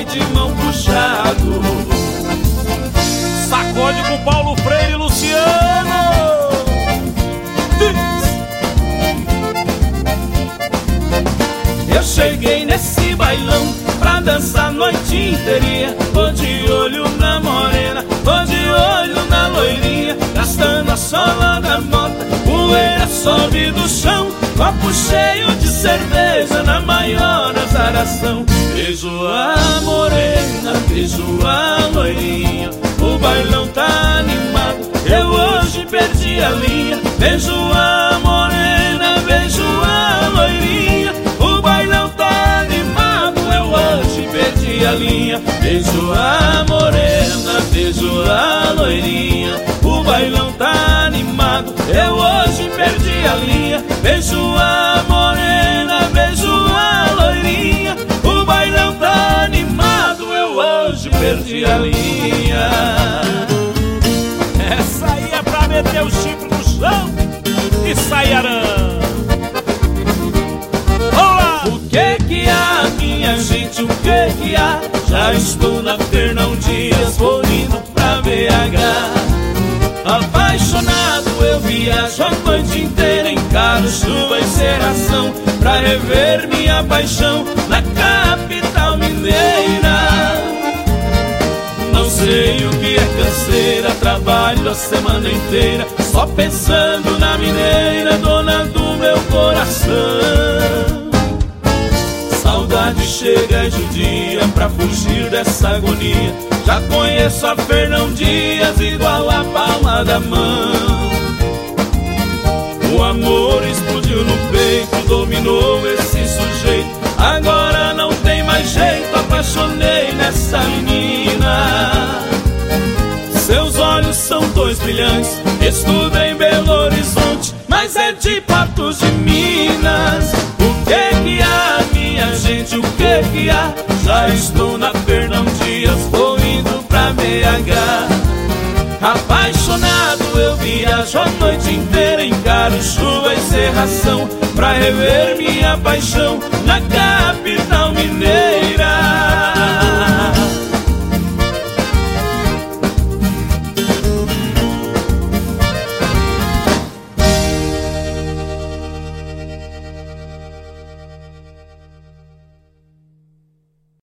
freio de mão puxado. Sacode com Paulo Freire e Luciano. Eu cheguei nesse bailão pra dançar a noite inteirinha. Tô de olho na morena, tô de olho na loirinha, gastando a sola da mota, poeira sobe do chão, copo cheio de cerveja na maior azaração. Beijo a morena, beijo a loirinha, o bailão tá animado, eu hoje perdi a linha. Beijo a morena, beijo a loirinha, o bailão tá animado, eu hoje perdi a linha. Beijo a morena, beijo a loirinha, o bailão tá animado, eu hoje perdi a linha. Beijo a morena, beijo a loirinha, o bailão tá animado, eu hoje perdi a linha. Essa aí é pra meter o chifre no chão e sair arando. O que há, minha gente, o que há? Já estou na Fernão Dias, vou indo pra BH. Apaixonado eu viajo a noite inteira, encaro chuva e cerração pra rever minha paixão na capital mineira. Não sei o que é canseira, trabalho a semana inteira só pensando na mineira, dona do meu coração. Saudade chega e judia pra fugir dessa agonia. Já conheço a Fernão Dias igual a palma da mão. O amor explodiu no peito, dominou esse sujeito. Agora não tem mais jeito, apaixonei nessa menina. Seus olhos são dois brilhantes, estudei em Belo Horizonte, mas é de Patos de Minas. O que há, minha gente, o que há? Já estou na Fernão Dias, vou indo pra BH. Apaixonado eu viajo a noite inteira, encaro chuva e cerração pra rever minha paixão na capital mineira.